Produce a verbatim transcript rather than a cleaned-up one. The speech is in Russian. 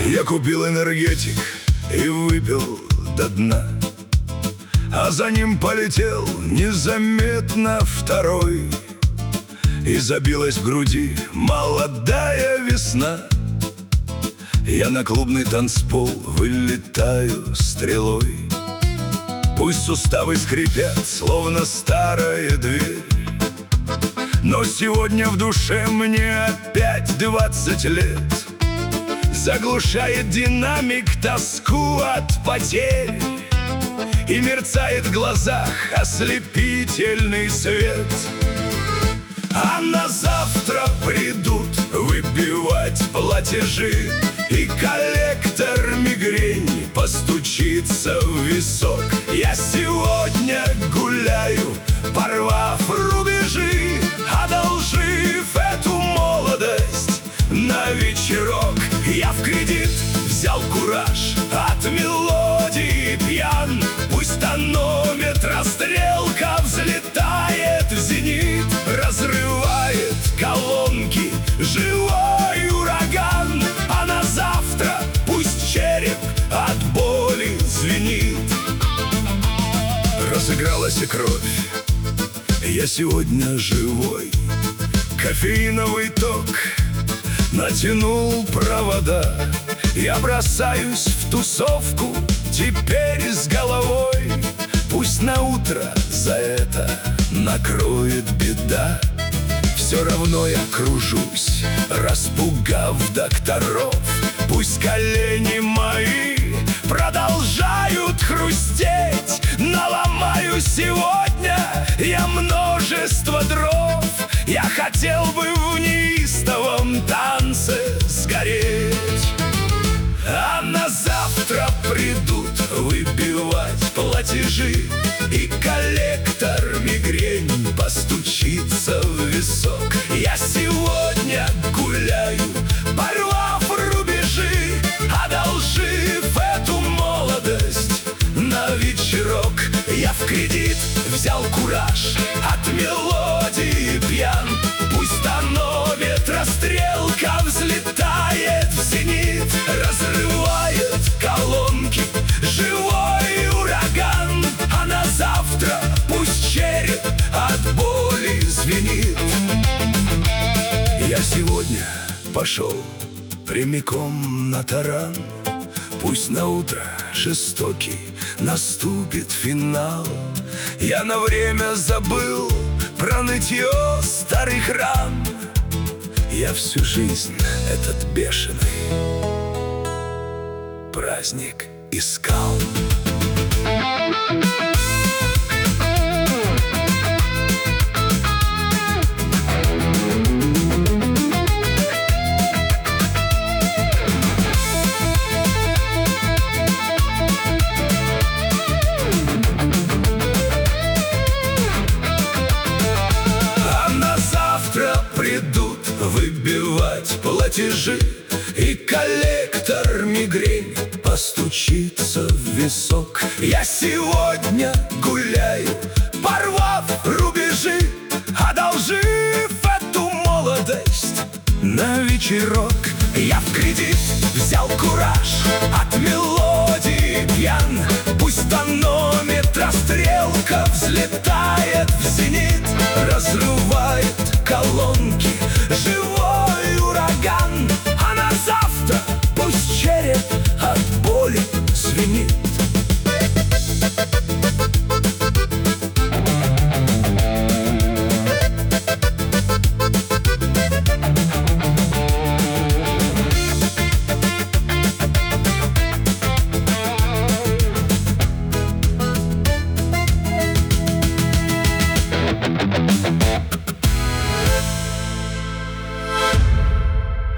Я купил энергетик и выпил до дна, а за ним полетел незаметно второй. И забилась в груди молодая весна. Я на клубный танцпол вылетаю стрелой. Пусть суставы скрипят, словно старая дверь, но сегодня в душе мне опять двадцать лет. Заглушает динамик тоску от потерь, и мерцает в глазах ослепительный свет. А на завтра придут выбивать платежи, и коллектор мигрени постучится в висок. Я сегодня гуляю, порвав рубежи, одолжив эту молодость на вечерок. Я в кредит взял кураж, от мелодии пьян. Пусть тонометра стрелка взлетает в зенит, разрывает колонки живой ураган. А на завтра пусть череп от боли звенит. Разыгралась и кровь, я сегодня живой. Кофеиновый ток натянул провода. Я бросаюсь в тусовку теперь с головой. Пусть на утро за это накроет беда. Все равно я кружусь, распугав докторов. Пусть колени мои продолжают хрустеть, наломаю сегодня я множество дров. Я хотел бы в неистовом танце сгореть. А на завтра придут выбивать платежи, и коллектор мигрень постучится в висок. Я сегодня гуляю, порвав рубежи, одолжив эту молодость на вечерок. Я в кредит взял кураж, от мелодии пьян. Пусть тонометра стрелка взлетает в зенит, разрывает колонки живой ураган. А на завтра пусть череп от боли звенит. Я сегодня пошел прямиком на таран. Пусть на утро жестокий наступит финал. Я на время забыл про нытье старых ран. Я всю жизнь этот бешеный праздник искал. Придут выбивать платежи, и коллектор мигрень постучится в висок. Я сегодня гуляю, порвав рубежи, одолжив эту молодость на вечерок. Я в кредит взял кураж, от мелодии пьян. Пусть тонометра стрелка взлетает в зенит, разрывает колонки